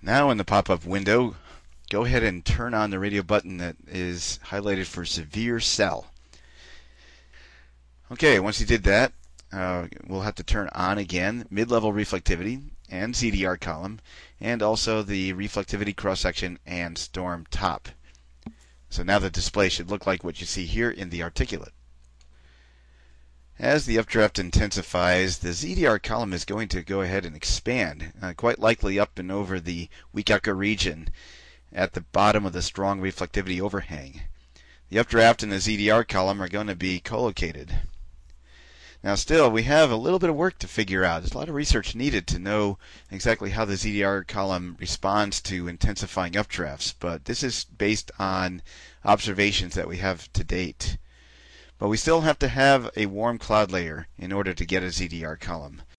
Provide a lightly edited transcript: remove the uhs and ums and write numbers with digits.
Now in the pop-up window, go ahead and turn on the radio button that is highlighted for severe cell. Okay, once you did that, we'll have to turn on again mid-level reflectivity and ZDR column, and also the reflectivity cross-section and storm top. So now the display should look like what you see here in the articulate. As the updraft intensifies, the ZDR column is going to go ahead and expand, quite likely up and over the weak echo region at the bottom of the strong reflectivity overhang. The updraft and the ZDR column are going to be co-located. Now still, we have a little bit of work to figure out. There's a lot of research needed to know exactly how the ZDR column responds to intensifying updrafts, but this is based on observations that we have to date. But we still have to have a warm cloud layer in order to get a ZDR column.